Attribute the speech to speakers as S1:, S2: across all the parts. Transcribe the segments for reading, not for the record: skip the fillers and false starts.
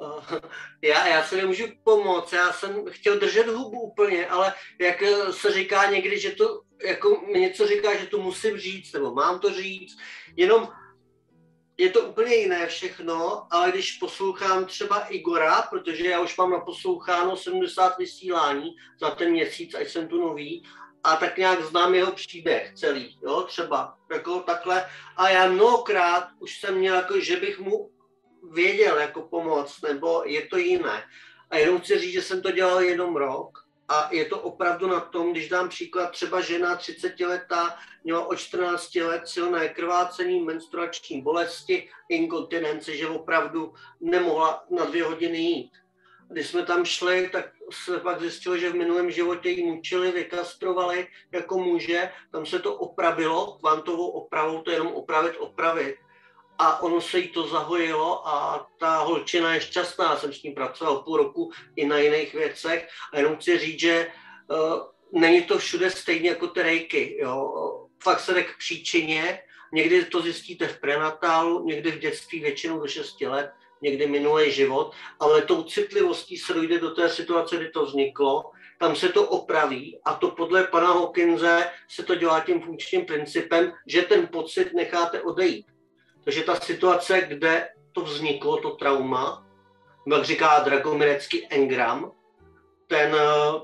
S1: Já se nemůžu pomoct, já jsem chtěl držet hubu úplně, ale jak se říká někdy, že to jako mi něco říká, že to musím říct, nebo mám to říct, jenom je to úplně jiné všechno, ale když poslouchám třeba Igora, protože já už mám naposloucháno 70 vysílání za ten měsíc, ať jsem tu nový, a tak nějak znám jeho příběh celý, jo, třeba, jako takhle. A já mnohokrát už jsem měl, jako, že bych mu věděl jako pomoct, nebo je to jiné. A jenom chci říct, že jsem to dělal jenom rok a je to opravdu na tom, když dám příklad, třeba žena 30letá měla od 14 let silné krvácení, menstruační bolesti, inkontinence, že opravdu nemohla na 2 hodiny jít. Když jsme tam šli, tak se pak zjistilo, že v minulém životě ji mučili, vykastrovali jako muže, tam se to opravilo, kvantovou opravou, to je jenom opravit. A ono se jí to zahojilo a ta holčina je šťastná, jsem s ním pracoval půl roku i na jiných věcech a jenom chci říct, že není to všude stejně jako ty rejky, jo. Fakt se jde k příčině, někdy to zjistíte v prenatálu, někdy v dětství většinou do 6 let, někdy minulý život, ale tou citlivostí se dojde do té situace, kdy to vzniklo, tam se to opraví a to podle pana Hawkinse se to dělá tím funkčním principem, že ten pocit necháte odejít. Takže ta situace, kde to vzniklo, to trauma, jak říká Dragomirecký engram, ten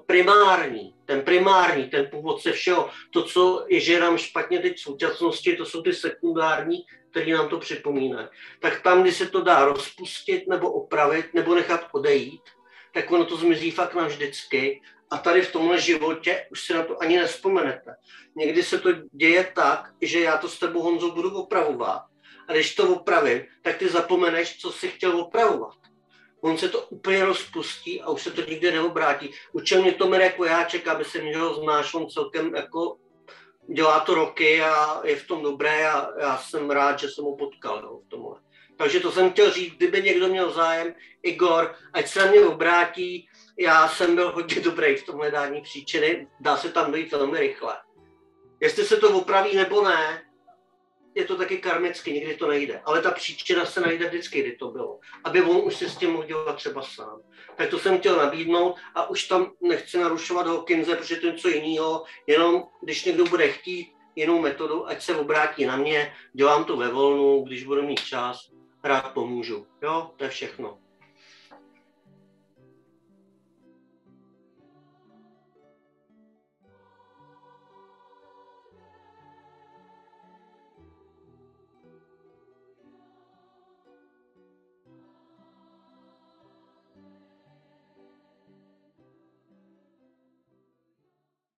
S1: primární, ten původce všeho, to, co je, že nám špatně teď v současnosti, to jsou ty sekundární, které nám to připomínají. Tak tam, kdy se to dá rozpustit, nebo opravit, nebo nechat odejít, tak ono to zmizí fakt navždycky. A tady v tomhle životě už si na to ani nevzpomenete. Někdy se to děje tak, že já to s tebou, Honzo, budu opravovat. A když to opravím, tak ty zapomeneš, co jsi chtěl opravovat. On se to úplně rozpustí a už se to nikdy neobrátí. Učil mě to Mirek Vojáček, aby se mě ho znáš, on celkem jako dělá to roky a je v tom dobré a já jsem rád, že jsem ho potkal, jo, v tomhle. Takže to jsem chtěl říct, kdyby někdo měl zájem, Igor, ať se na mě obrátí, já jsem byl hodně dobrý v tom hledání příčiny, dá se tam dojít velmi rychle. Jestli se to opraví nebo ne, je to taky karmicky, nikdy to nejde. Ale ta příčina se najde vždycky, kdy to bylo. Aby on už si s tím mohl dělat třeba sám. Tak to jsem chtěl nabídnout a už tam nechci narušovat Hawkinse, protože to je něco jiného. Jenom když někdo bude chtít jinou metodu, ať se obrátí na mě, dělám to ve volnu, když budu mít čas, rád pomůžu. Jo, to je všechno.